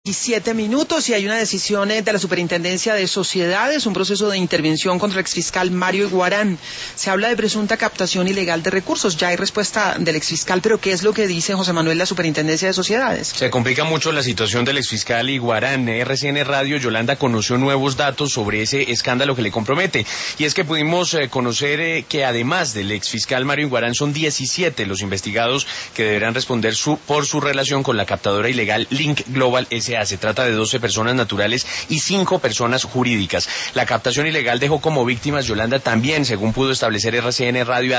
17 minutos y hay una decisión de la Superintendencia de Sociedades, un proceso de intervención contra el exfiscal Mario Iguarán. Se habla de presunta captación ilegal de recursos. Ya hay respuesta del exfiscal, pero ¿qué es lo que dice José Manuel la Superintendencia de Sociedades? Se complica mucho la situación del exfiscal Iguarán. RCN Radio, Yolanda, conoció nuevos datos sobre ese escándalo que le compromete. Y es que pudimos conocer que además del exfiscal Mario Iguarán son 17 los investigados que deberán responder por su relación con la captadora ilegal Link Global S.A. Se trata de 12 personas naturales y 5 personas jurídicas. La captación ilegal dejó como víctimas, Yolanda, también, según pudo establecer RCN Radio, a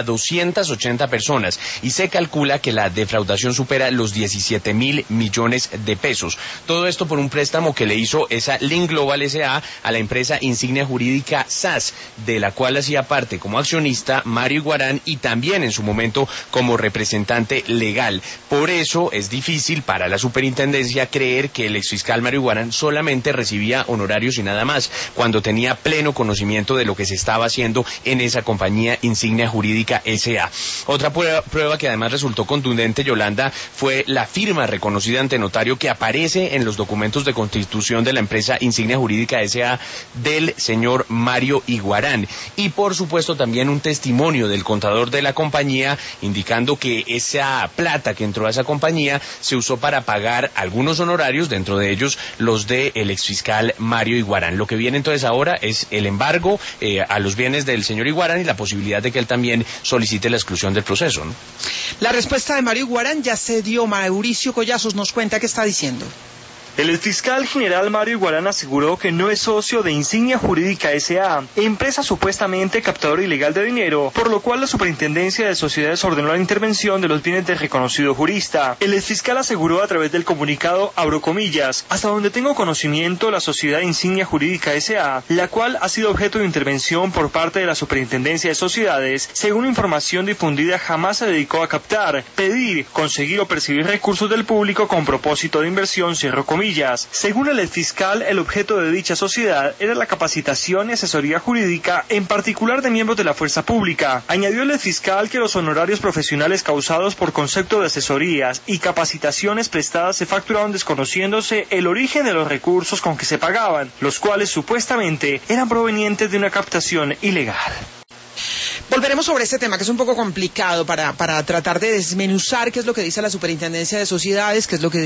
280 personas y se calcula que la defraudación supera los 17.000 millones de pesos. Todo esto por un préstamo que le hizo esa Link Global S.A. a la empresa insignia jurídica SAS, de la cual hacía parte como accionista Mario Iguarán y también en su momento como representante legal. Por eso es difícil para la superintendencia creer que el exfiscal Mario Iguarán solamente recibía honorarios y nada más, cuando tenía pleno conocimiento de lo que se estaba haciendo en esa compañía insignia jurídica S.A. Otra prueba que además resultó contundente, Yolanda, fue la firma reconocida ante notario que aparece en los documentos de constitución de la empresa insignia jurídica S.A. del señor Mario Iguarán. Y por supuesto también un testimonio del contador de la compañía indicando que esa plata que entró a esa compañía se usó para pagar algunos honorarios, dentro de ellos los del exfiscal Mario Iguarán. Lo que viene entonces ahora es el embargo a los bienes del señor Iguarán y la posibilidad de que él también solicite la exclusión del proceso, ¿no? La respuesta de Mario Iguarán ya se dio. Mauricio Collazos nos cuenta qué está diciendo. El exfiscal general Mario Iguarán aseguró que no es socio de Insignia Jurídica S.A., empresa supuestamente captadora ilegal de dinero, por lo cual la Superintendencia de Sociedades ordenó la intervención de los bienes del reconocido jurista. El exfiscal aseguró a través del comunicado, abro comillas, hasta donde tengo conocimiento, la sociedad Insignia Jurídica S.A., la cual ha sido objeto de intervención por parte de la Superintendencia de Sociedades, según información difundida, jamás se dedicó a captar, pedir, conseguir o percibir recursos del público con propósito de inversión, cierro comillas. Según el exfiscal, el objeto de dicha sociedad era la capacitación y asesoría jurídica, en particular de miembros de la fuerza pública. Añadió el exfiscal que los honorarios profesionales causados por concepto de asesorías y capacitaciones prestadas se facturaron desconociéndose el origen de los recursos con que se pagaban, los cuales supuestamente eran provenientes de una captación ilegal. Volveremos sobre este tema, que es un poco complicado para tratar de desmenuzar qué es lo que dice la Superintendencia de Sociedades, qué es lo que